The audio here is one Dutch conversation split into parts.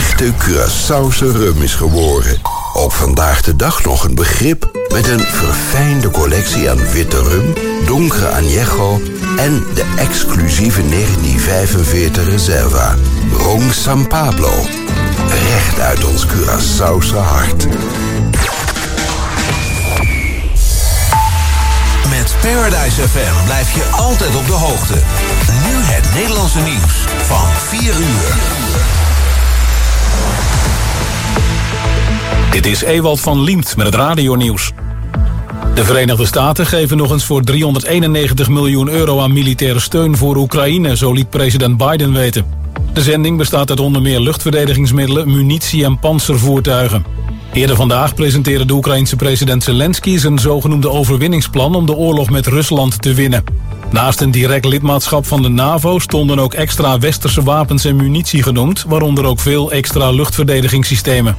echte Curaçaose rum is geboren. Ook vandaag de dag nog een begrip met een verfijnde collectie aan witte rum, donkere añejo en de exclusieve 1945 Reserva. Ron San Pablo. Recht uit ons Curaçaose hart. Met Paradise FM blijf je altijd op de hoogte. Nu het Nederlandse nieuws van 4 uur. Dit is Ewald van Liemt met het radionieuws. De Verenigde Staten geven nog eens voor €391 miljoen aan militaire steun voor Oekraïne, zo liet president Biden weten. De zending bestaat uit onder meer luchtverdedigingsmiddelen, munitie en pantservoertuigen. Eerder vandaag presenteerde de Oekraïense president Zelensky zijn zogenoemde overwinningsplan om de oorlog met Rusland te winnen. Naast een direct lidmaatschap van de NAVO stonden ook extra westerse wapens en munitie genoemd, waaronder ook veel extra luchtverdedigingssystemen.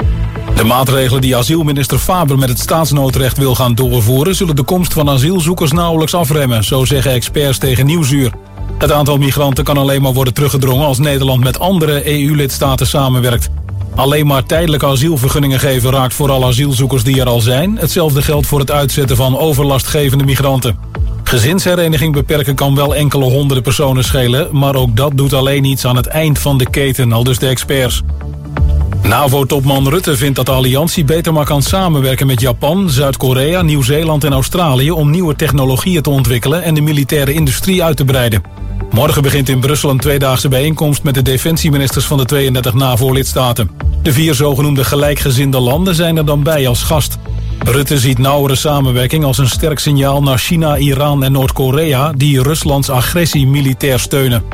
De maatregelen die asielminister Faber met het staatsnoodrecht wil gaan doorvoeren zullen de komst van asielzoekers nauwelijks afremmen, zo zeggen experts tegen Nieuwsuur. Het aantal migranten kan alleen maar worden teruggedrongen als Nederland met andere EU-lidstaten samenwerkt. Alleen maar tijdelijke asielvergunningen geven raakt vooral asielzoekers die er al zijn. Hetzelfde geldt voor het uitzetten van overlastgevende migranten. Gezinshereniging beperken kan wel enkele honderden personen schelen, maar ook dat doet alleen iets aan het eind van de keten, aldus de experts. NAVO-topman Rutte vindt dat de alliantie beter maar kan samenwerken met Japan, Zuid-Korea, Nieuw-Zeeland en Australië om nieuwe technologieën te ontwikkelen en de militaire industrie uit te breiden. Morgen begint in Brussel een tweedaagse bijeenkomst met de defensieministers van de 32 NAVO-lidstaten. De 4 zogenoemde gelijkgezinde landen zijn er dan bij als gast. Rutte ziet nauwere samenwerking als een sterk signaal naar China, Iran en Noord-Korea die Ruslands agressie militair steunen.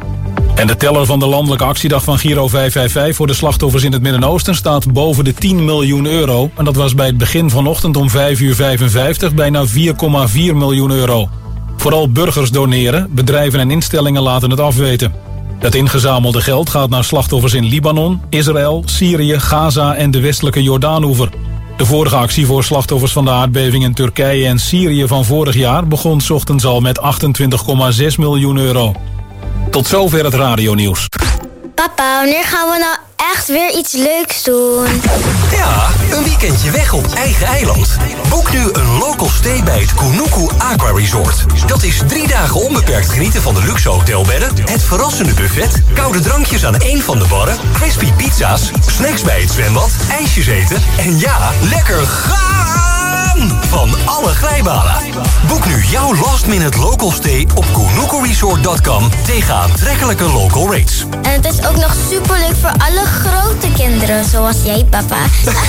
En de teller van de landelijke actiedag van Giro 555 voor de slachtoffers in het Midden-Oosten staat boven de €10 miljoen. En dat was bij het begin vanochtend om 5:55 bijna €4,4 miljoen. Vooral burgers doneren, bedrijven en instellingen laten het afweten. Het ingezamelde geld gaat naar slachtoffers in Libanon, Israël, Syrië, Gaza en de westelijke Jordaanoever. De vorige actie voor slachtoffers van de aardbeving in Turkije en Syrië van vorig jaar begon 's ochtends al met €28,6 miljoen. Tot zover het radionieuws. Papa, wanneer gaan we nou echt weer iets leuks doen? Ja, een weekendje weg op eigen eiland. Boek nu een local stay bij het Kunuku Aqua Resort. Dat is 3 dagen onbeperkt genieten van de luxe hotelbedden, het verrassende buffet, koude drankjes aan een van de barren, crispy pizza's, snacks bij het zwembad, ijsjes eten en ja, lekker gaan van alle glijbanen. Boek nu jouw last-minute local stay op kunukuresort.com tegen aantrekkelijke local rates. En het is ook nog superleuk voor alle grote kinderen, zoals jij, papa.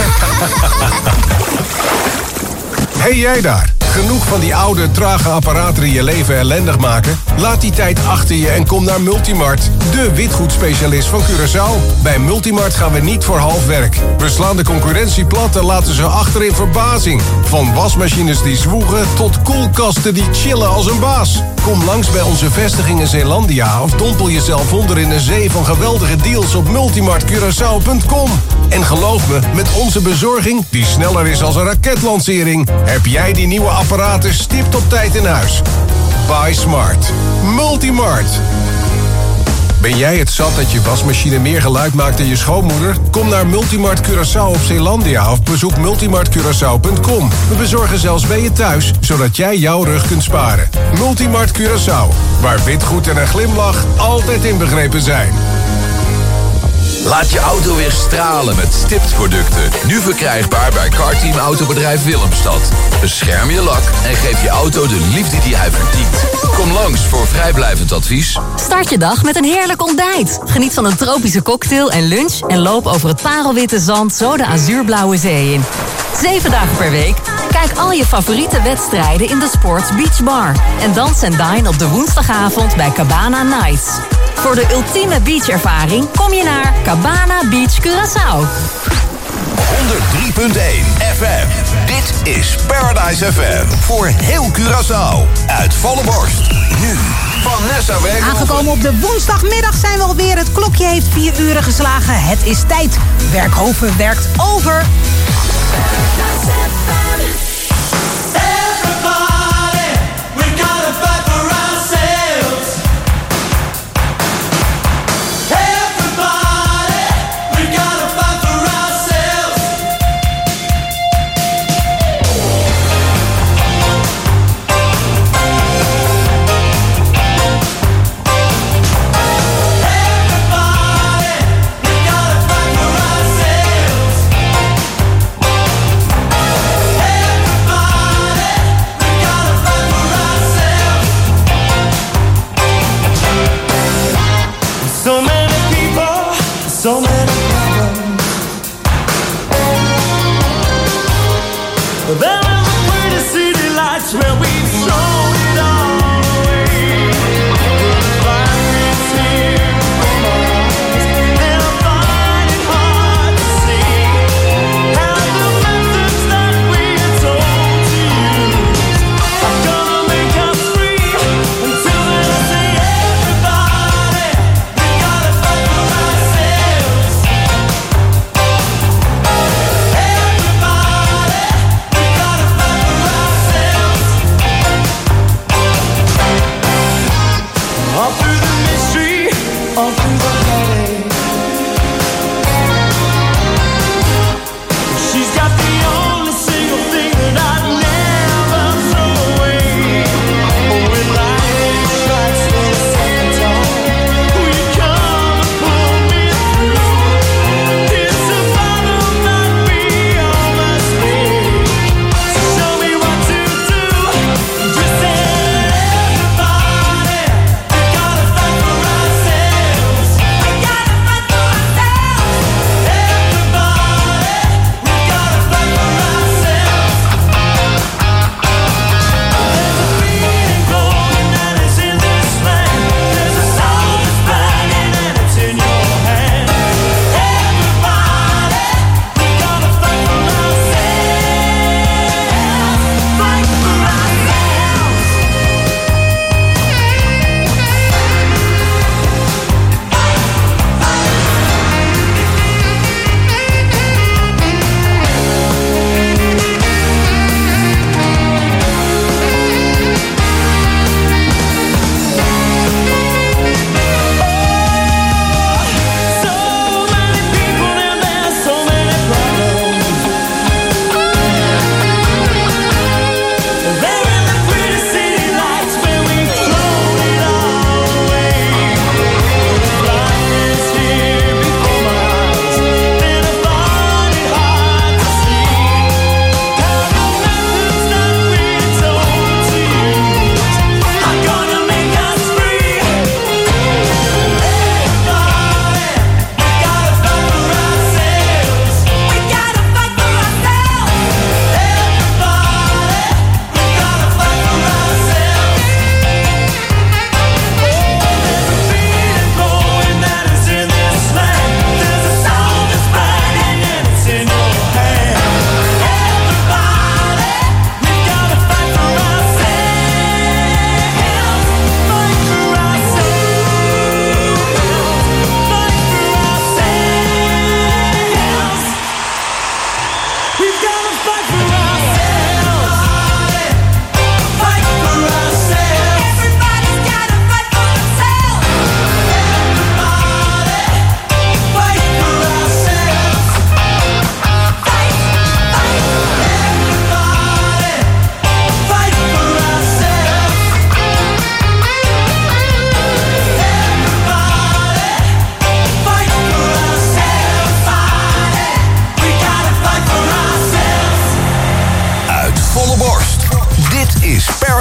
Hey jij daar, genoeg van die oude, trage apparaten die je leven ellendig maken? Laat die tijd achter je en kom naar Multimart, de witgoedspecialist van Curaçao. Bij Multimart gaan we niet voor half werk. We slaan de concurrentie plat en laten ze achter in verbazing. Van wasmachines die zwoegen tot koelkasten die chillen als een baas. Kom langs bij onze vestiging in Zeelandia of dompel jezelf onder in een zee van geweldige deals op multimartcuraçao.com. En geloof me, met onze bezorging, die sneller is als een raketlancering, heb jij die nieuwe apparaten stipt op tijd in huis. Buy smart. Multimart. Ben jij het zat dat je wasmachine meer geluid maakt dan je schoonmoeder? Kom naar Multimart Curaçao op Zeelandia of bezoek multimartcuraçao.com. We bezorgen zelfs bij je thuis, zodat jij jouw rug kunt sparen. Multimart Curaçao, waar witgoed en een glimlach altijd inbegrepen zijn. Laat je auto weer stralen met stiptproducten. Nu verkrijgbaar bij Carteam Autobedrijf Willemstad. Bescherm je lak en geef je auto de liefde die hij verdient. Kom langs voor vrijblijvend advies. Start je dag met een heerlijk ontbijt. Geniet van een tropische cocktail en lunch en loop over het parelwitte zand zo de azuurblauwe zee in. 7 dagen per week. Kijk al je favoriete wedstrijden in de Sports Beach Bar. En dans en dine op de woensdagavond bij Cabana Nights. Voor de ultieme beachervaring kom je naar Cabana Beach Curaçao. 103.1 FM. Dit is Paradise FM. Voor heel Curaçao. Uit volle borst. Nu Vanessa Werkhoven. Aangekomen op de woensdagmiddag zijn we alweer. Het klokje heeft 4 uren geslagen. Het is tijd. Werkhoven werkt over. We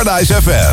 Paradise FM.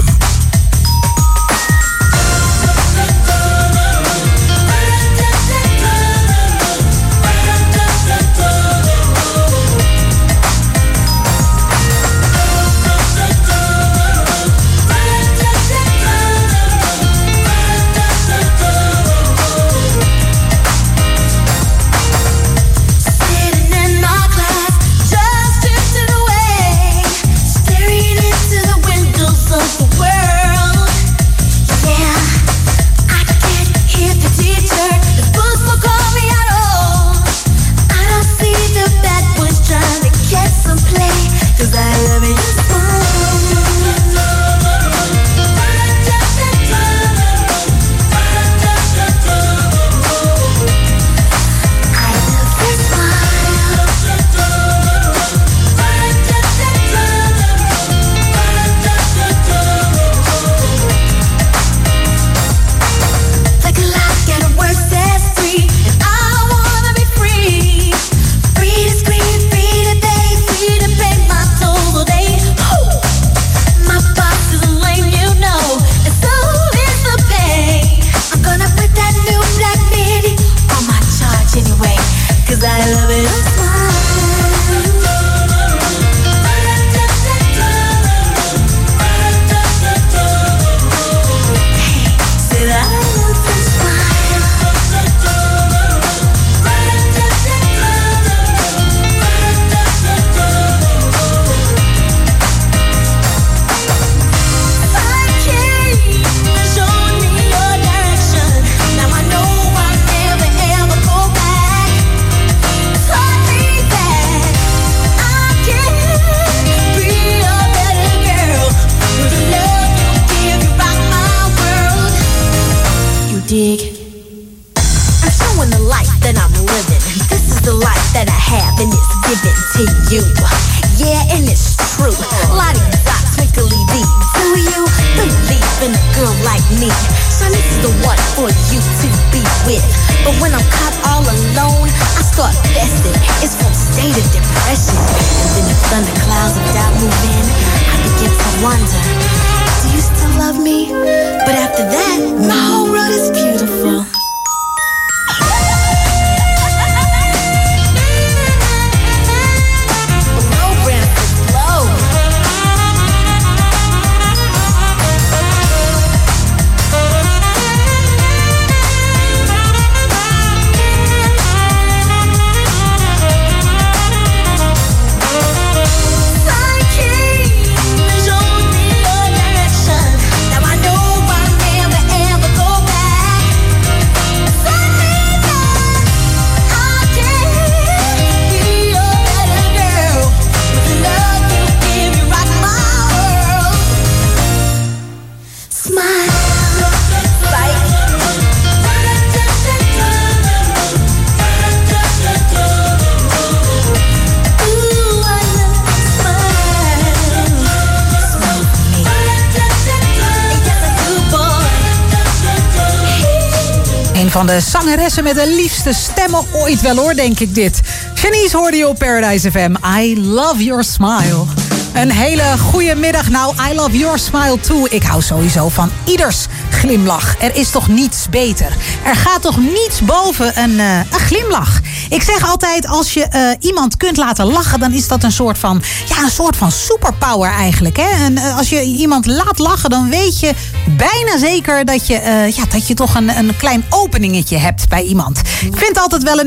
Van de zangeressen met de liefste stemmen ooit wel hoor, denk ik dit. Shanice hoorde je op Paradise FM. I love your smile. Een hele goede middag. Nou, I love your smile too. Ik hou sowieso van ieders glimlach. Er is toch niets beter. Er gaat toch niets boven een glimlach. Ik zeg altijd, als je iemand kunt laten lachen, dan is dat een soort van superpower eigenlijk. Hè? En als je iemand laat lachen, dan weet je bijna zeker dat je toch een klein openingetje hebt bij iemand. Ik vind het altijd wel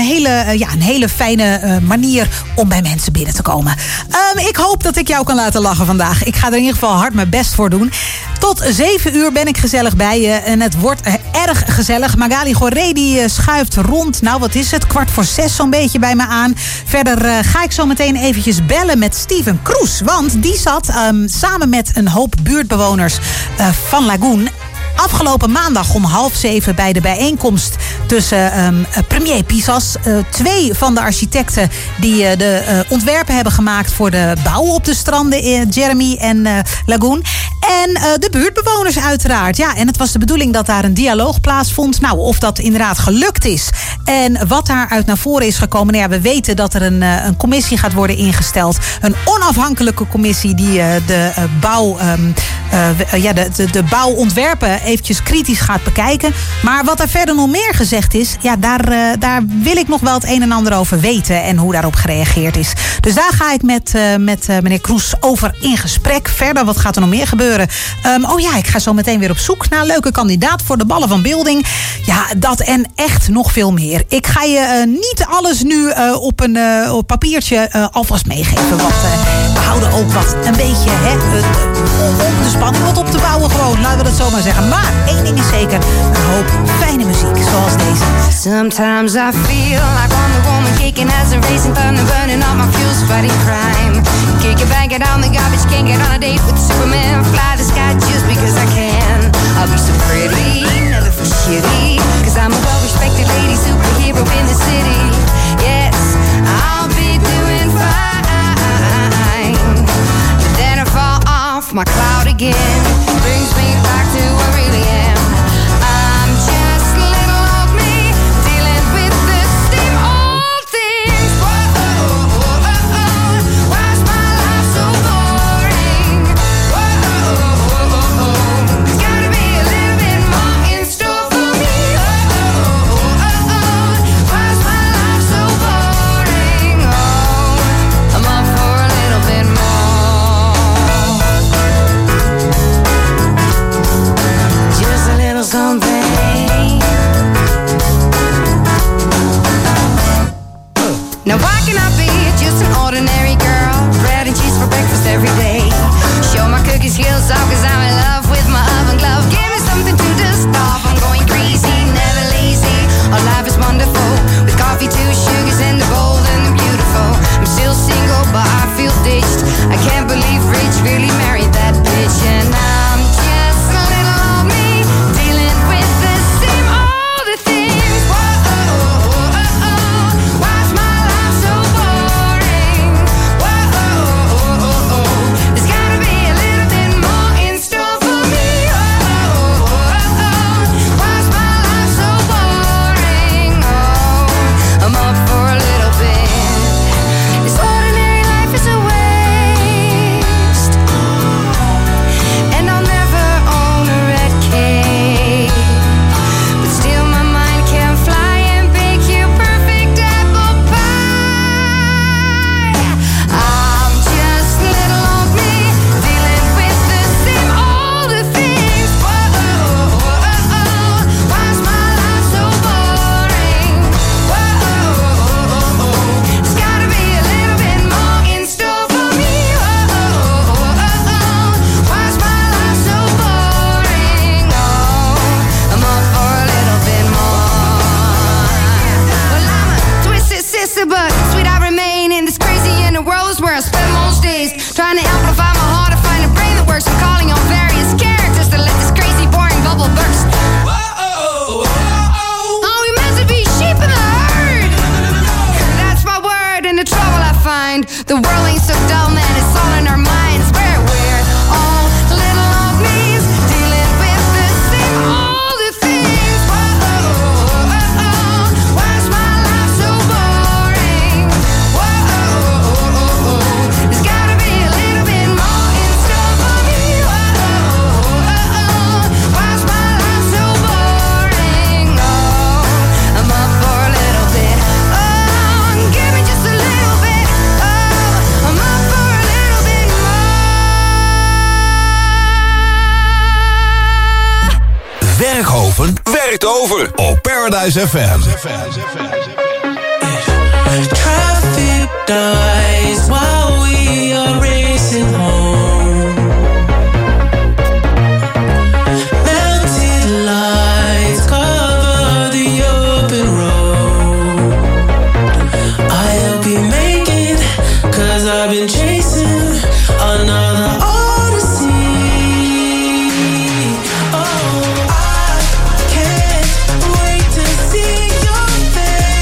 een hele fijne manier om bij mensen binnen te komen. Ik hoop dat ik jou kan laten lachen vandaag. Ik ga er in ieder geval hard mijn best voor doen. Tot 7 uur ben ik gezellig bij je. En het wordt erg gezellig. Magali Goré die schuift rond. Nou, wat is het? 5:15 zo'n beetje bij me aan. Verder ga ik zo meteen eventjes bellen met Steven Kroes. Want die zat samen met een hoop buurtbewoners van Lagoon afgelopen maandag om 6:30 bij de bijeenkomst tussen premier Pisas, 2 van de architecten die de ontwerpen hebben gemaakt voor de bouw op de stranden in Jeremy en Lagoon. En de buurtbewoners uiteraard. Ja, en het was de bedoeling dat daar een dialoog plaatsvond. Nou, of dat inderdaad gelukt is. En wat daaruit naar voren is gekomen. Nou ja, we weten dat er een commissie gaat worden ingesteld. Een onafhankelijke commissie die de bouwontwerpen eventjes kritisch gaat bekijken. Maar wat er verder nog meer gezegd is, ja, daar wil ik nog wel het een en ander over weten en hoe daarop gereageerd is. Dus daar ga ik met meneer Kroes over in gesprek. Verder, wat gaat er nog meer gebeuren? Ik ga zo meteen weer op zoek naar een leuke kandidaat voor de ballen van Beelding. Ja, dat en echt nog veel meer. Ik ga je niet alles nu op een papiertje alvast meegeven. Want we houden ook een beetje om de spanning wat op te bouwen gewoon. Laten we dat zo maar zeggen. Maar één ding is zeker, een hoop fijne muziek zoals deze. Sometimes I feel like I'm the woman kicking as a racing thunder, burning all my fuels, fighting crime. Kick it, bang it on the garbage, can't get on a date with Superman. Fly the sky just because I can. I'll be so pretty, never feel shitty, cause I'm a well-respected lady superhero in the city. Yes, I'll be doing fine. But then I fall off my cloud again. Brings me back to who I really am. I'm just little old me, dealing with the same old things. Why's my life so boring? There's gotta be a little bit more in store for me. Why's my life so boring? I'm up for a little bit more. Just a little something. Now why can I be just an ordinary girl? Bread and cheese for breakfast every day. Show my cookie skills off cause I'm in love with my oven glove. Give me something to dust off. I'm going crazy, never lazy. Our life is wonderful with coffee, 2 sugars and the bold and the beautiful. I'm still single but I feel ditched. I can't believe Rich really married that bitch. And I'm just a little old me, dealing with the same old things. Why's my life so boring? There's gotta be a little bit more in store for me. Why's my life so boring? I'm up for a little bit. This ordinary life is a waste, and I'll never own a red cape. But still my mind can fly and bake you perfect apple pie. I'm just little old me, dealing with the same old things. Why's my life so boring? There's gotta be a little bit more in store for me. Why's my life so boring? I'm up for a little bit more. Well, I'm a twisted sister, but sweet I remain in this crazy inner world is where I spend most days. Trying to amplify my heart to find a brain that works. I'm calling on various characters to let this crazy, boring bubble burst. Are we meant to be sheep in the herd? That's my word, and the trouble I find. The world ain't so dull, man, it's all in our minds. Where we're all little old me's, dealing with the same old things. Why's my life so boring? There's gotta be a little bit more in store for me. Why's my life so boring? I'm up for a little bit. Give me just a little bit. I'm up for a little bit more. Werkhoven werkt over op Paradise FM. Traffic dies while we are racing home. Melted lights cover the open road. I'll be making, cause I've been chasing another odyssey. Oh, I can't wait to see your face.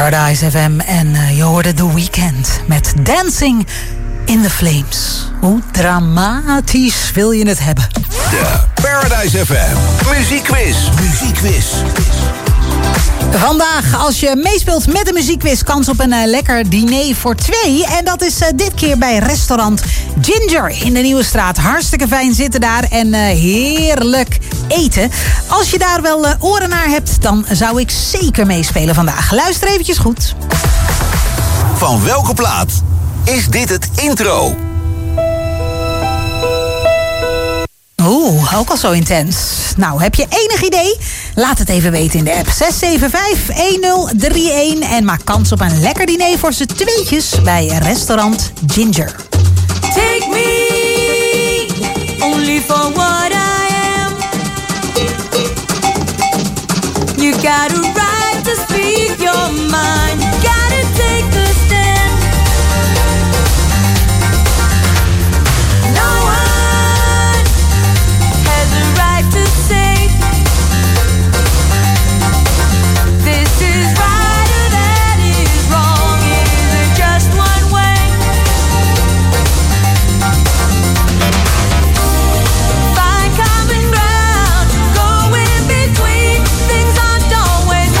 Paradise FM en je hoorde The Weeknd met Dancing in the Flames. Hoe dramatisch wil je het hebben? De Paradise FM Muziekquiz. Vandaag, als je meespeelt met de muziekquiz, kans op een lekker diner voor 2. En dat is dit keer bij restaurant Ginger in de Nieuwe Straat. Hartstikke fijn zitten daar en heerlijk eten. Als je daar wel oren naar hebt, dan zou ik zeker meespelen vandaag. Luister eventjes goed. Van welke plaat is dit het intro? Oeh, ook al zo intens. Nou, heb je enig idee? Laat het even weten in de app 675-1031 en maak kans op een lekker diner voor z'n tweetjes bij restaurant Ginger. Take me only for what I am. You got a right to speak your mind. You gotta take the stand. No one has a right to say this is right or that is wrong. It isn't just one way. Find common ground, go in between. Things aren't always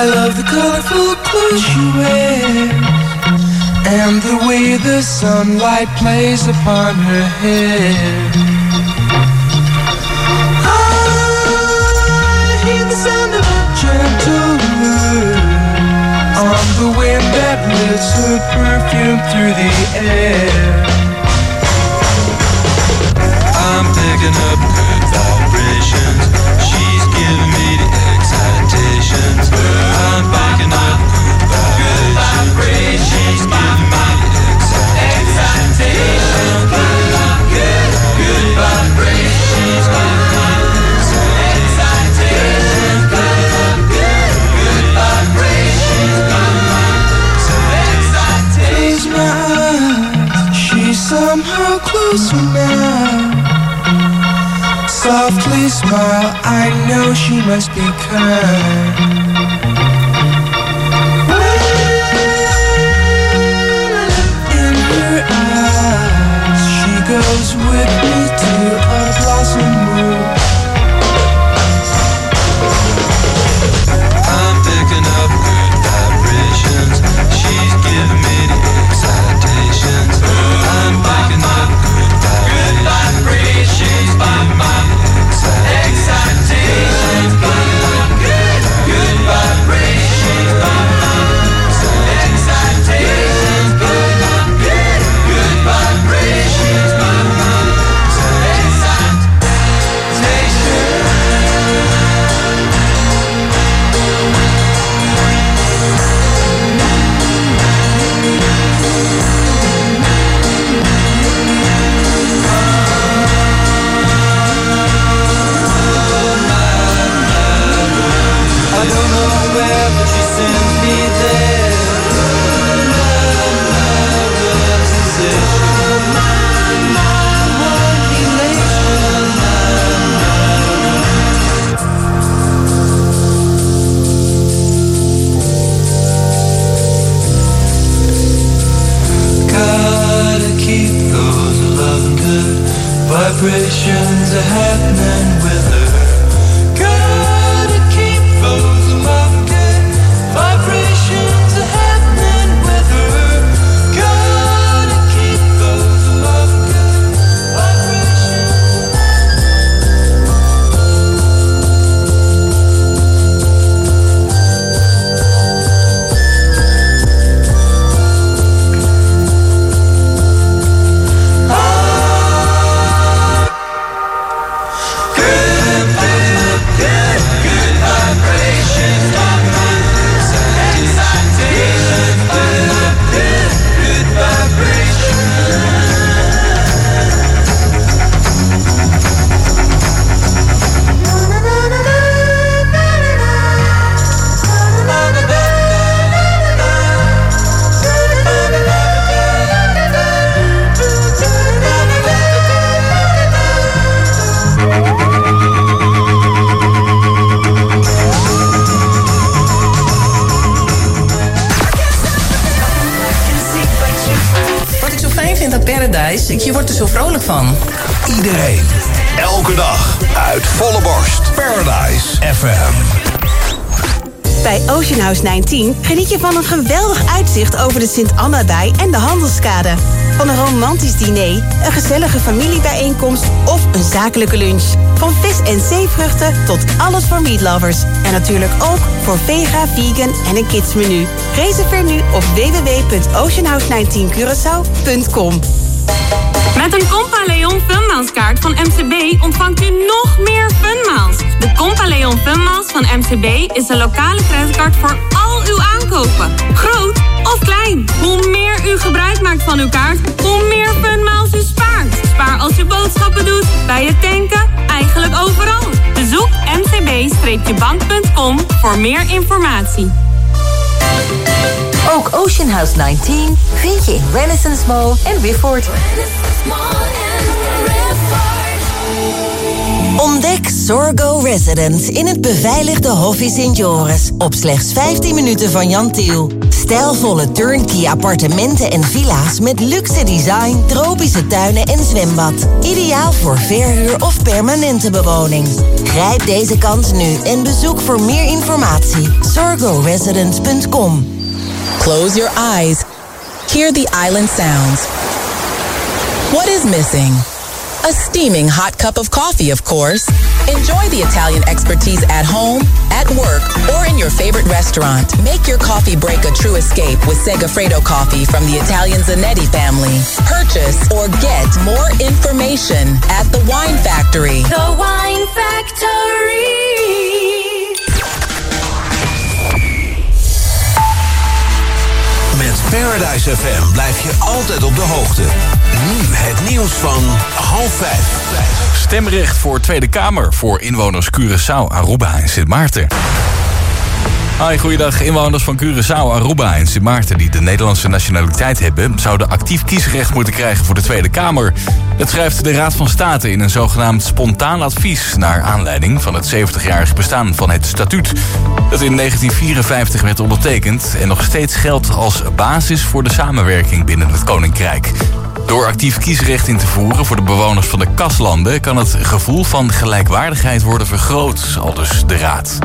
I love the colorful clothes she wears and the way the sunlight plays upon her hair. I hear the sound of a gentle word on the wind that lifts her perfume through the air. I'm picking up good vibrations. She's giving me the excitations. I'm picking up good vibrations. She's giving me the excitations. Good vibrations. She's giving me the excitations. Good vibrations. Close my eyes. She's somehow closer now. Softly smile, I know she must be kind. In her eyes, she goes with me to a blossom room. I'm picking up good vibrations. She's giving me the excitations. I'm picking up good vibrations. She's giving me excitations, good vibrations, excitations, good vibrations, I don't know where, but she sends me there. Gotta keep those loving good vibrations are happening with her. Gotta keep those loving good vibrations are happening with her. Gotta keep those loving good vibrations. Wat ik zo fijn vind aan Paradise, je wordt er zo vrolijk van. Iedereen, elke dag, uit volle borst. Paradise FM. Bij Ocean House 19 geniet je van een geweldig uitzicht over de Sint-Anna-dij en de Handelskade. Van een romantisch diner, een gezellige familiebijeenkomst of een zakelijke lunch. Van vis en zeevruchten tot alles voor meatlovers. En natuurlijk ook voor vega, vegan en een kidsmenu. Reserveer nu op www.oceanhouse19curaçao.com. Met een Compa Leon Funmaalskaart van MCB ontvangt u nog meer funmaals. De Compa Leon Funmaals van MCB is een lokale creditcard voor al uw aankopen. Groot of klein. Hoe meer u gebruik maakt van uw kaart, hoe meer funmaals u spaart. Spaar als u boodschappen doet, bij het tanken, eigenlijk overal. Bezoek mcb-bank.com voor meer informatie. Ook Ocean House 19 vind je in Renaissance Mall en Wifford. Ontdek Sorgo Residence in het beveiligde Hoffie Sint Joris. Op slechts 15 minuten van Jan Tiel. Stijlvolle turnkey appartementen en villa's met luxe design, tropische tuinen en zwembad. Ideaal voor verhuur of permanente bewoning. Grijp deze kans nu en bezoek voor meer informatie sorgoresidence.com. Close your eyes. Hear the island sounds. What is missing? A steaming hot cup of coffee, of course. Enjoy the Italian expertise at home, at work, or in your favorite restaurant. Make your coffee break a true escape with Segafredo coffee from the Italian Zanetti family. Purchase or get more information at The Wine Factory. The Wine Factory. Met Paradise FM blijf je altijd op de hoogte. Nu het nieuws van 4:30. Stemrecht voor Tweede Kamer voor inwoners Curaçao, Aruba en Sint Maarten. Hoi, goeiedag. Inwoners van Curaçao, Aruba en Sint Maarten die de Nederlandse nationaliteit hebben, zouden actief kiesrecht moeten krijgen voor de Tweede Kamer. Het schrijft de Raad van State in een zogenaamd spontaan advies naar aanleiding van het 70-jarig bestaan van het statuut. Dat in 1954 werd ondertekend en nog steeds geldt als basis voor de samenwerking binnen het Koninkrijk. Door actief kiesrecht in te voeren voor de bewoners van de Kaslanden kan het gevoel van gelijkwaardigheid worden vergroot, aldus de Raad.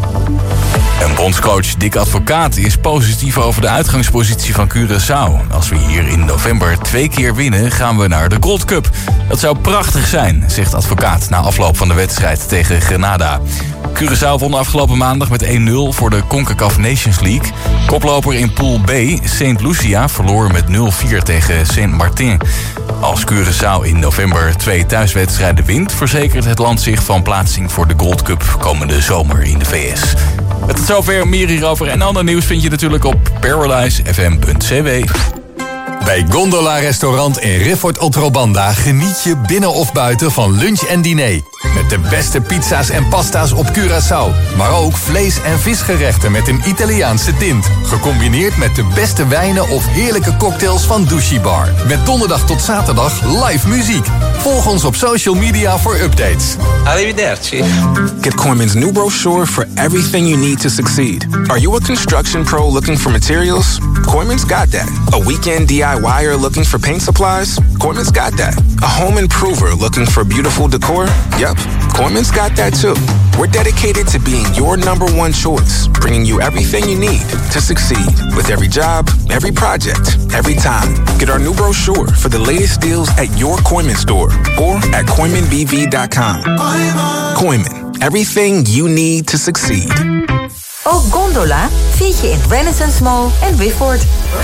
En bondscoach Dick Advocaat is positief over de uitgangspositie van Curaçao. Als we hier in november 2 keer winnen, gaan we naar de Gold Cup. Dat zou prachtig zijn, zegt Advocaat na afloop van de wedstrijd tegen Grenada. Curaçao won afgelopen maandag met 1-0 voor de CONCACAF Nations League. Koploper in Pool B, St. Lucia, verloor met 0-4 tegen Saint Martin. Als Curaçao in november 2 thuiswedstrijden wint, verzekert het land zich van plaatsing voor de Gold Cup komende zomer in de VS. Met zover, meer hierover en ander nieuws vind je natuurlijk op paradisefm.cw. Bij Gondola Restaurant in Rifford Otrobanda geniet je binnen of buiten van lunch en diner. Met de beste pizza's en pasta's op Curaçao. Maar ook vlees- en visgerechten met een Italiaanse tint. Gecombineerd met de beste wijnen of heerlijke cocktails van Dushi Bar. Met donderdag tot zaterdag live muziek. Volg ons op social media voor updates. Arrivederci. Get Kooiman's new brochure for everything you need to succeed. Are you a construction pro looking for materials? Kooiman's got that. A weekend DIYer looking for paint supplies? Kooiman's got that. A home improver looking for beautiful decor? Yep, Kooiman's got that too. We're dedicated to being your #1 choice, bringing you everything you need to succeed with every job, every project, every time. Get our new brochure for the latest deals at your Kooiman store or at KooimanBV.com. Kooiman, everything you need to succeed. Ook Gondola vind je in Renaissance Mall en Wifford.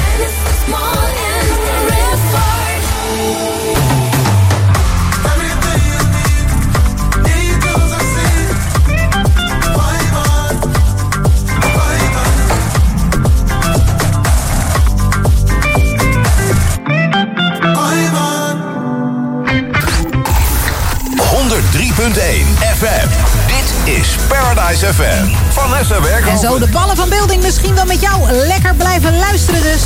FM. Dit is Paradise FM. Vanessa Werkhoven. En zo de ballen van Building misschien wel met jou. Lekker blijven luisteren dus.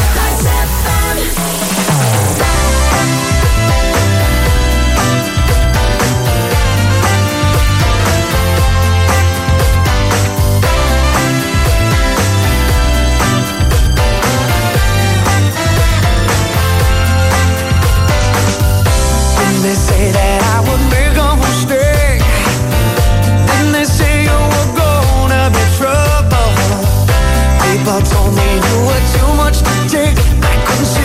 They say that I would make a mistake. Then they say you were gonna be trouble. People told me you were too much to take. I couldn't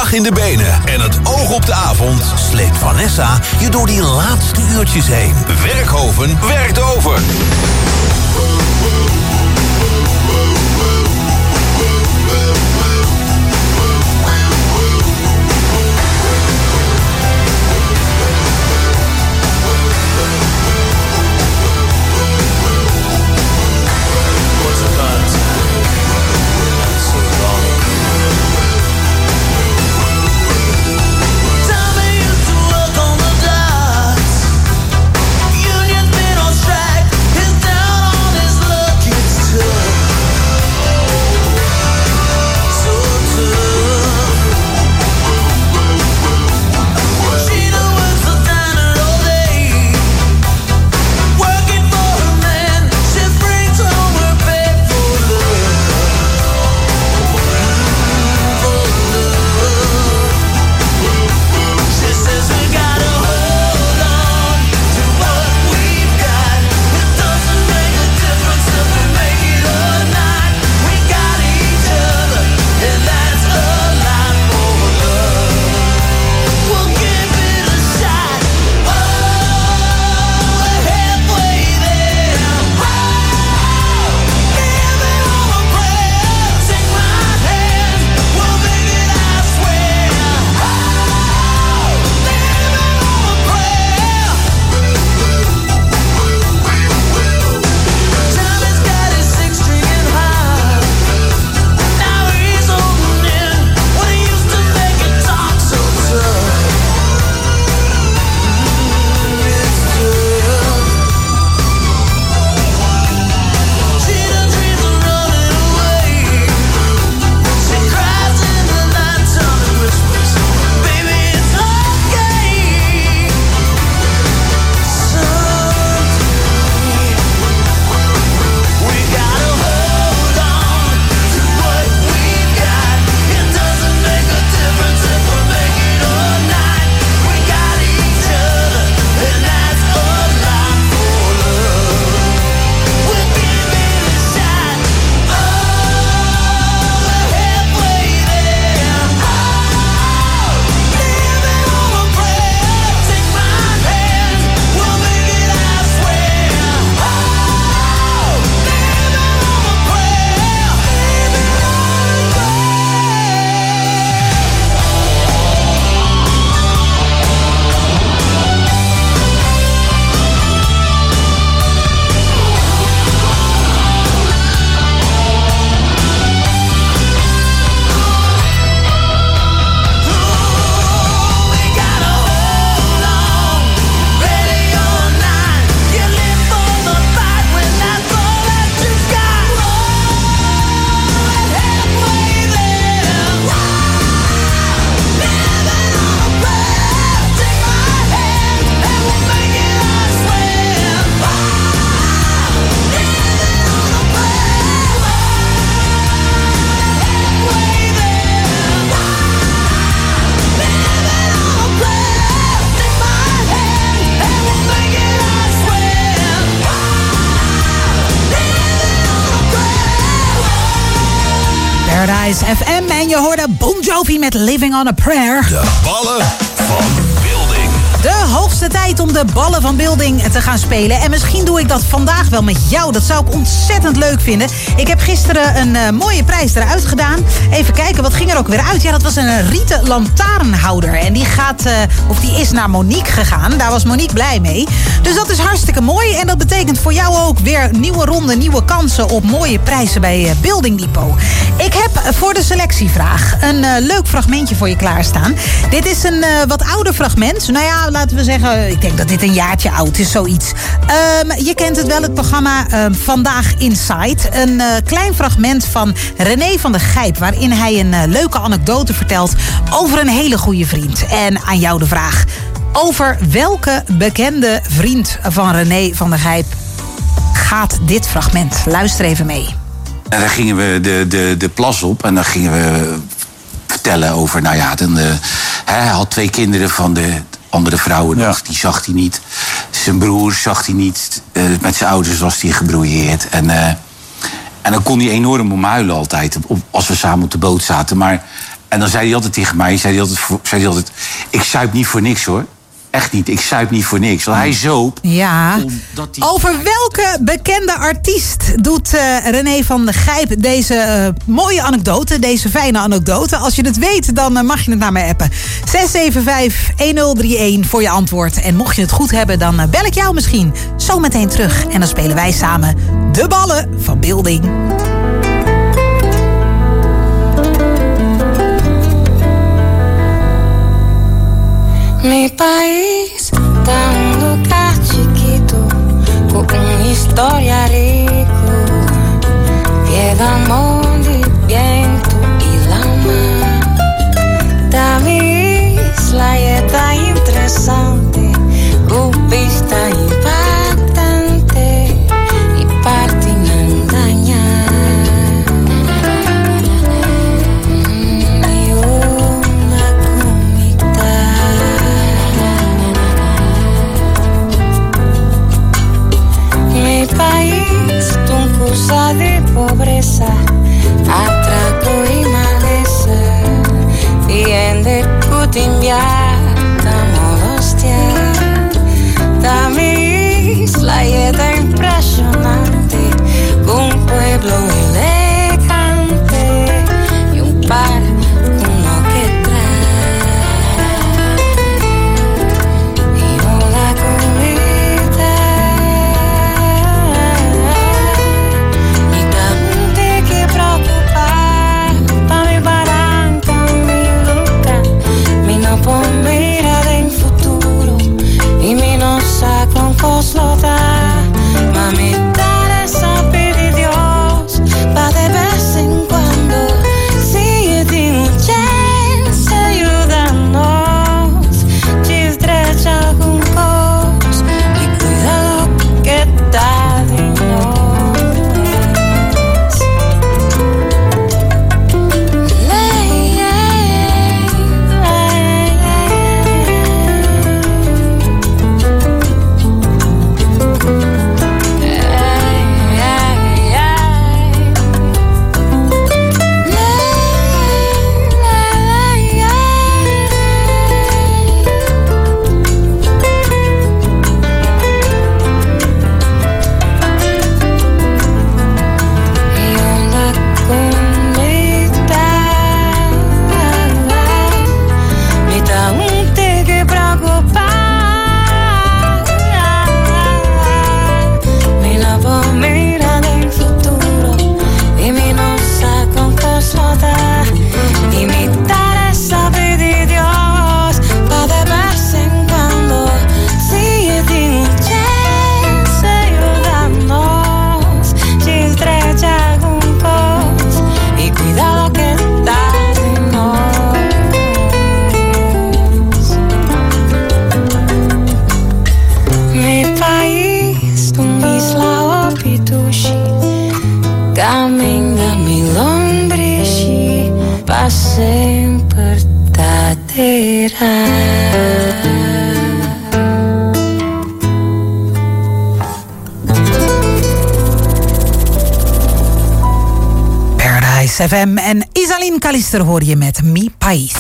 slag in de benen en het oog op de avond sleept Vanessa je door die laatste uurtjes heen. Werkhoven werkt over. Paradise FM en je hoorde Bon Jovi met Living on a Prayer. De ballen van Building. De hoogste tijd om de ballen van Building te gaan spelen. En misschien doe ik dat vandaag wel met jou. Dat zou ik ontzettend leuk vinden. Ik heb gisteren een mooie prijs eruit gedaan. Even kijken, wat ging er ook weer uit? Ja, dat was een rieten lantaarnhouder. En die die is naar Monique gegaan. Daar was Monique blij mee. Dus dat is hartstikke mooi. En dat betekent voor jou ook weer nieuwe ronde, nieuwe kansen op mooie prijzen bij Building Depot. Ik heb voor de selectievraag een leuk fragmentje voor je klaarstaan. Dit is een wat ouder fragment. Nou ja, laten we zeggen, ik denk dat dit een jaartje oud is, zoiets. Je kent het wel, het programma Vandaag Inside. Een klein fragment van René van der Gijp, waarin hij een leuke anekdote vertelt over een hele goede vriend. En aan jou de vraag: over welke bekende vriend van René van der Gijp gaat dit fragment? Luister even mee. En dan gingen we de plas op en dan gingen we vertellen over, nou ja, hij had 2 kinderen van de andere vrouwen nog, die zag hij niet. Zijn broer zag hij niet. Met zijn ouders was hij gebrouilleerd. En dan kon hij enorm om huilen altijd, als we samen op de boot zaten. Maar En dan zei hij altijd tegen mij, zei hij altijd, ik zuip niet voor niks hoor. Echt niet, ik zuip niet voor niks. Want hij zoop. Ja. Over welke bekende artiest doet René van der Gijp deze mooie anekdote, deze fijne anekdote? Als je het weet, dan mag je het naar mij appen. 675-1031 voor je antwoord. En mocht je het goed hebben, dan bel ik jou misschien zo meteen terug. En dan spelen wij samen De Ballen van Building. Mi país, tan lugar chiquito, con una historia rico, piedra, monte, viento y la mar. Da mi isla y está interesante, vista impactante y parte engañar. Mi país, tuncusa de pobreza, atraco y maleza, bien de cutimbiata, molestia. Da mi isla y es impresionante, un pueblo elegante y un par, uno que trae. Y una comida. Mirar en futuro y mi no con coslota, mami, dale saber de Dios, pa de vez en cuando, si tiene un chance, ayúdanos, te estrecha algún cos y cuida lo que está de nos. Paradise FM en Isaline Kalister hoor je met Mi País.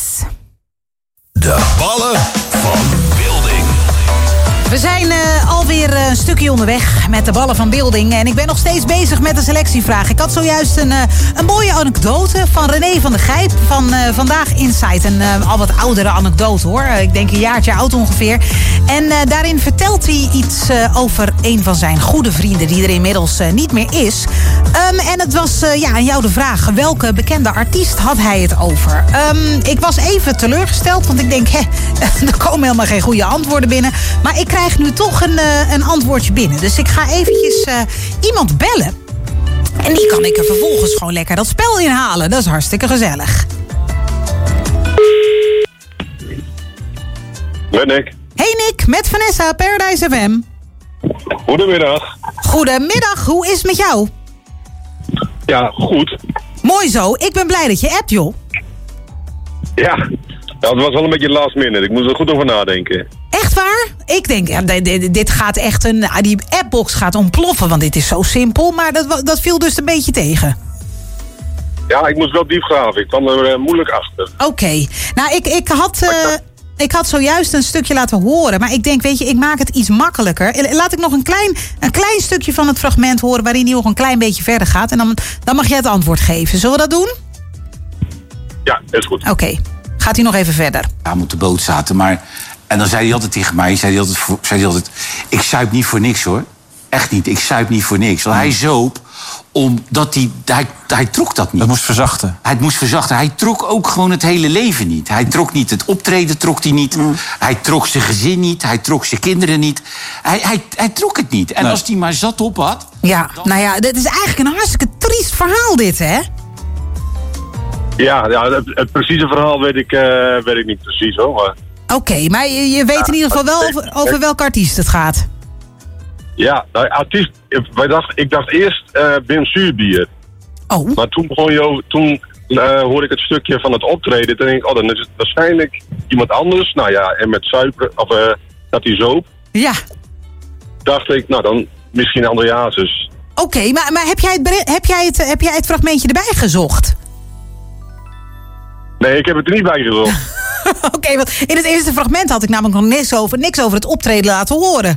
De ballen van Building. We zijn alweer een stukje onderweg met de ballen van Building. En ik ben nog steeds bezig met de selectievraag. Ik had zojuist een mooie anekdote van René van der Gijp van Vandaag Insight. Een al wat oudere anekdote hoor. Ik denk een jaartje oud ongeveer. En daarin vertelt hij iets over een van zijn goede vrienden die er inmiddels niet meer is. En het was aan jou de vraag, welke bekende artiest had hij het over? Ik was even teleurgesteld, want ik denk, er komen helemaal geen goede antwoorden binnen. Maar ik krijg nu toch een antwoordje binnen. Dus ik ga eventjes iemand bellen. En die kan ik er vervolgens gewoon lekker dat spel inhalen. Dat is hartstikke gezellig. Ben Nick. Hey Nick, met Vanessa, Paradise FM. Goedemiddag. Goedemiddag, hoe is het met jou? Ja, goed. Mooi zo, ik ben blij dat je appt, joh. Ja, het was wel een beetje last minute. Ik moest er goed over nadenken. Echt waar? Ik denk, ja, dit gaat echt die appbox gaat ontploffen, want dit is zo simpel. Maar dat viel dus een beetje tegen. Ja, ik moest wel diep graven. Ik kwam er moeilijk achter. Oké. Nou, ik had zojuist een stukje laten horen. Maar ik denk, weet je, ik maak het iets makkelijker. Laat ik nog een klein stukje van het fragment horen... waarin hij nog een klein beetje verder gaat. En dan mag jij het antwoord geven. Zullen we dat doen? Ja, is goed. Oké. Gaat hij nog even verder? Ja, moet de boot zaten, maar... En dan zei hij altijd tegen mij, zei hij altijd... Ik zuip niet voor niks, hoor. Echt niet, ik zuip niet voor niks. Want hij zoop omdat hij trok dat niet. Het moest verzachten. Het moest verzachten. Hij trok ook gewoon het hele leven niet. Hij trok niet het optreden, trok hij niet. Hij trok zijn gezin niet. Hij trok zijn kinderen niet. Hij trok het niet. En als hij maar zat op had... Ja, nou ja, dit is eigenlijk een hartstikke triest verhaal dit, hè? Ja, het precieze verhaal weet ik niet precies, hoor. Maar... Oké, maar je weet in ieder geval wel over welke artiest het gaat. Ja, nou, artiest... Ik dacht eerst Wim Suurbier. Oh. Maar toen hoorde ik het stukje van het optreden. Toen denk ik, dan is het waarschijnlijk iemand anders. Nou ja, en met suiker, of dat hij zoop. Ja. Dacht ik, nou dan misschien André Hazes. Oké, maar heb jij het fragmentje erbij gezocht? Nee, ik heb het er niet bij gezocht. Oké, want in het eerste fragment had ik namelijk nog niks over het optreden laten horen.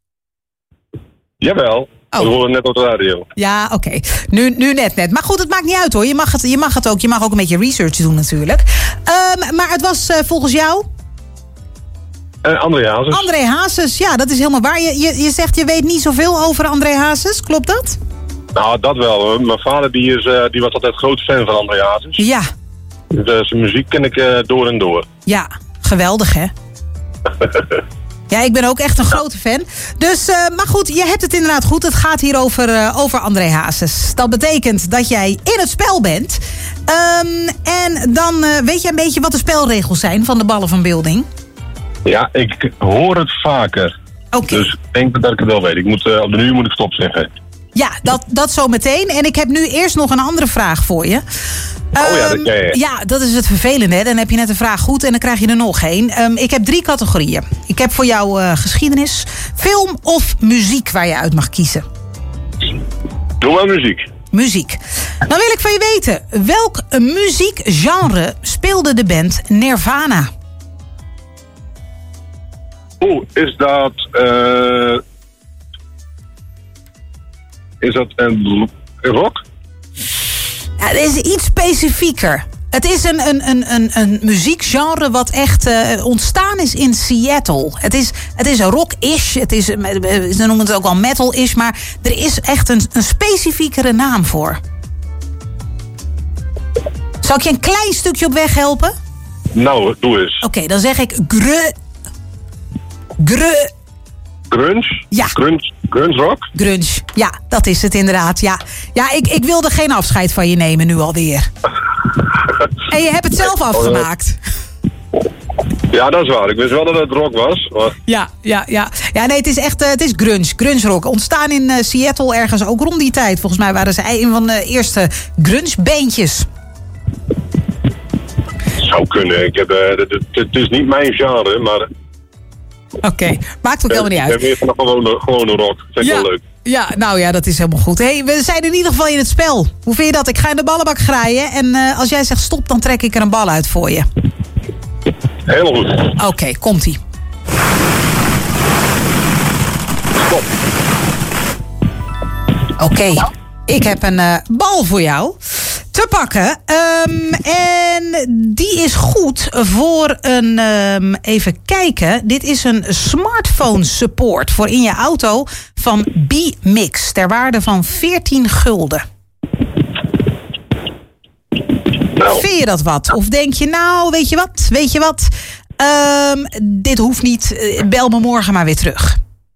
Jawel, we horen net op de radio. Ja, oké. Nu net. Maar goed, het maakt niet uit, hoor. Je mag ook een beetje research doen natuurlijk. Maar het was volgens jou? André Hazes. André Hazes, ja, dat is helemaal waar. Je zegt je weet niet zoveel over André Hazes, klopt dat? Nou, dat wel, hoor. Mijn vader die was altijd groot fan van André Hazes. Ja. Dus zijn muziek ken ik door en door. Ja, geweldig, hè? Ja, ik ben ook echt een grote fan. Dus, maar goed, je hebt het inderdaad goed. Het gaat hier over André Hazes. Dat betekent dat jij in het spel bent. En dan weet je een beetje wat de spelregels zijn van de ballen van Building. Ja, ik hoor het vaker. Oké. Dus ik denk dat ik het wel weet. Op de nu moet ik stop zeggen. Ja, dat zo meteen. En ik heb nu eerst nog een andere vraag voor je. Ja, dat is het vervelende. Hè? Dan heb je net een vraag goed en dan krijg je er nog één. Ik heb 3 categorieën. Ik heb voor jou geschiedenis, film of muziek waar je uit mag kiezen. Doe maar muziek. Muziek. Dan wil ik van je weten, welk muziekgenre speelde de band Nirvana? Is dat een rock? Ja, het is iets specifieker. Het is een muziekgenre wat echt ontstaan is in Seattle. Het is een rock-ish. Ze noemen het ook al metal-ish. Maar er is echt een specifiekere naam voor. Zal ik je een klein stukje op weg helpen? Nou, doe eens. Oké, dan zeg ik Grunge? Ja. Grunge rock? Grunge, ja, dat is het inderdaad. Ja, ik wilde geen afscheid van je nemen nu alweer. En je hebt het zelf afgemaakt. Ja, dat is waar. Ik wist wel dat het rock was. Maar... Ja. Ja, nee, het is grunge rock. Ontstaan in Seattle ergens ook rond die tijd. Volgens mij waren ze een van de eerste grunge-beentjes. Zou kunnen. Het is niet mijn genre, maar... Oké, maakt ook helemaal niet uit. Ik ben meer van een gewone rock. Vind ik wel leuk. Ja, nou ja, dat is helemaal goed. Hey, we zijn in ieder geval in het spel. Hoe vind je dat? Ik ga in de ballenbak graaien. En als jij zegt stop, dan trek ik er een bal uit voor je. Helemaal goed. Oké, komt-ie. Stop. Oké, ik heb een bal voor jou te pakken. En die is goed voor een... even kijken. Dit is een smartphone support voor in je auto van B-Mix. Ter waarde van 14 gulden. Nou. Vind je dat wat? Of denk je, nou, weet je wat? Dit hoeft niet. Bel me morgen maar weer terug.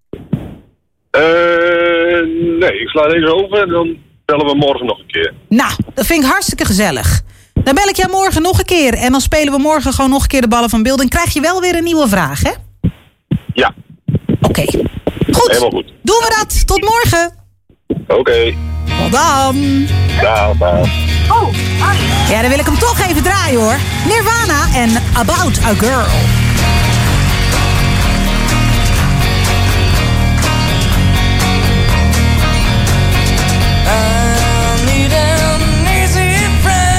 Nee, ik sla deze over en dan bellen we morgen nog een keer. Nou, dat vind ik hartstikke gezellig. Dan bel ik jou morgen nog een keer. En dan spelen we morgen gewoon nog een keer de ballen van Building. Krijg je wel weer een nieuwe vraag, hè? Ja. Oké. Goed. Helemaal goed. Doen we dat. Tot morgen. Oké. Tot dan. Dag. Ja, dan wil ik hem toch even draaien, hoor. Nirvana en About a Girl. I need an easy friend.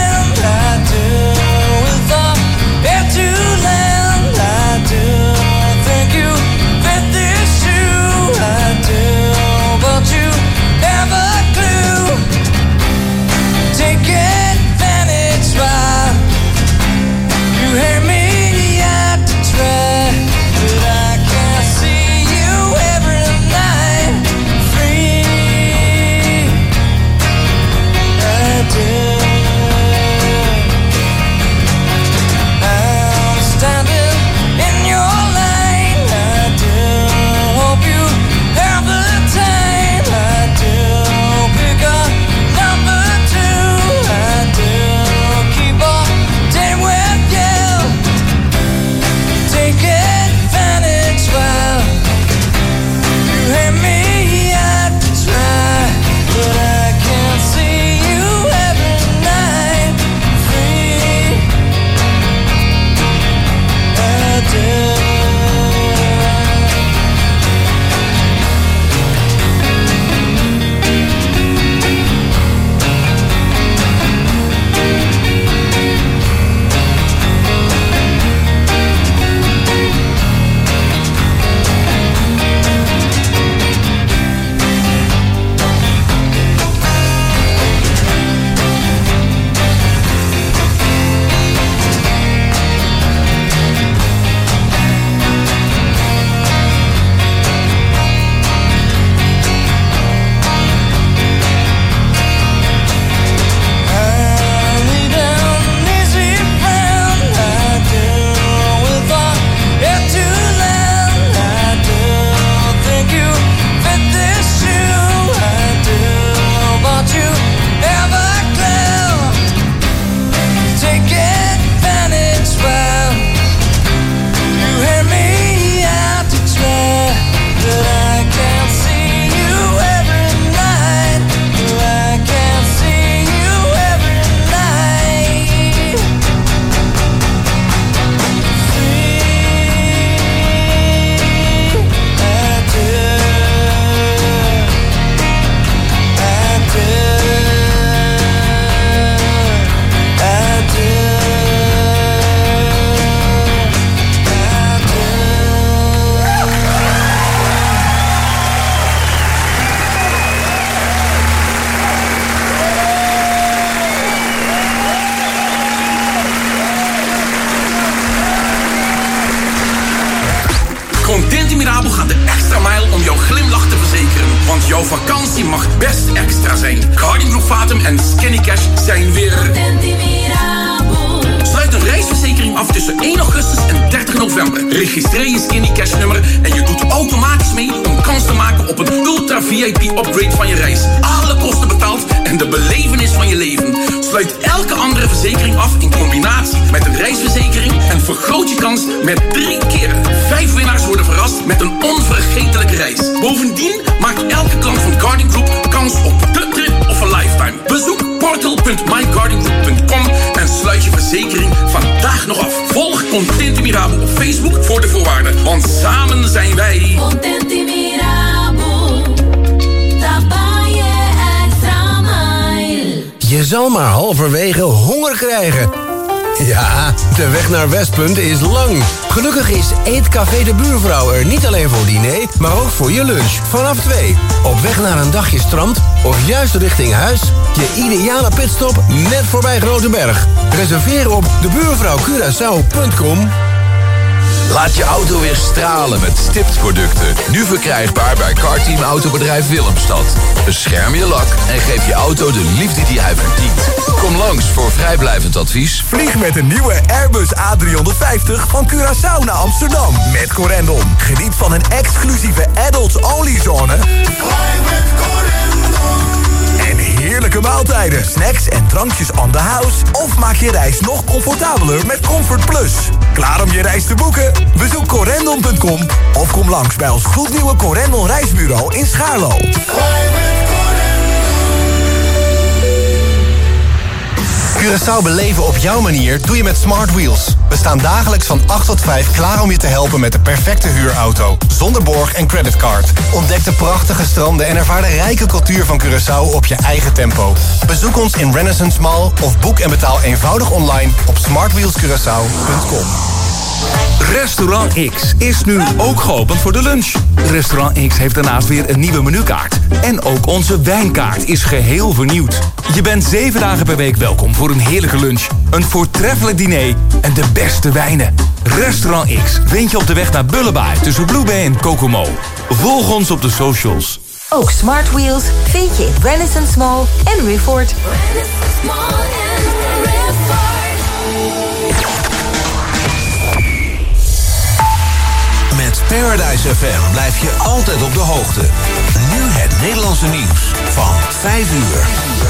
mag best extra zijn. Guardian Group Fatum en Skinny Cash zijn weer... Sluit een reisverzekering af tussen 1 augustus en 30 november. Registreer je Skinny Cash nummer en je doet automatisch mee om kans te maken op een ultra VIP upgrade van je reis. Alle kosten betaald en de belevenis van je leven. Sluit elke andere verzekering af in combinatie met een reisverzekering en vergroot je kans met 3 keer. 5 winnaars worden verrast met een onvergetelijke reis. Bovendien maakt elke klant van Guardian Group kans op de trip of a lifetime. Bezoek portal.myguardiangroup.com en sluit je verzekering vandaag nog af. Volg Contenti Mirabo op Facebook voor de voorwaarden. Want samen zijn wij... Contenti Mirabo, daarbij je extra mile. Je zal maar halverwege honger krijgen. Ja, de weg naar Westpunt is lang. Gelukkig is Eetcafé de Buurvrouw er niet alleen voor diner, maar ook voor je lunch. Vanaf 2. Op weg naar een dagje strand of juist richting huis. Je ideale pitstop net voorbij Groteberg. Reserveer op debuurvrouwcuraçao.com. Laat je auto weer stralen met stiptproducten. Nu verkrijgbaar bij Carteam Autobedrijf Willemstad. Bescherm je lak en geef je auto de liefde die hij verdient. Kom langs voor vrijblijvend advies. Vlieg met een nieuwe Airbus A350 van Curaçao naar Amsterdam. Met Corendon. Geniet van een exclusieve adults-only zone. En heerlijke maaltijden, snacks en drankjes on the house. Of maak je reis nog comfortabeler met Comfort Plus. Klaar om je reis te boeken? Bezoek corendon.com of kom langs bij ons gloednieuwe Corendon reisbureau in Schaarlo. Curaçao beleven op jouw manier doe je met Smart Wheels. We staan dagelijks van 8 tot 5 klaar om je te helpen met de perfecte huurauto. Zonder borg en creditcard. Ontdek de prachtige stranden en ervaar de rijke cultuur van Curaçao op je eigen tempo. Bezoek ons in Renaissance Mall of boek en betaal eenvoudig online op smartwheelscuraçao.com. Restaurant X is nu ook geopend voor de lunch. Restaurant X heeft daarnaast weer een nieuwe menukaart. En ook onze wijnkaart is geheel vernieuwd. Je bent 7 dagen per week welkom voor een heerlijke lunch, een voortreffelijk diner en de beste wijnen. Restaurant X vind je op de weg naar Bullebye tussen Blue Bay en Kokomo. Volg ons op de socials. Ook Smart Wheels vind je in Renaissance Mall en Rifford. Met Paradise FM blijf je altijd op de hoogte. Nu het Nederlandse nieuws van 5 uur.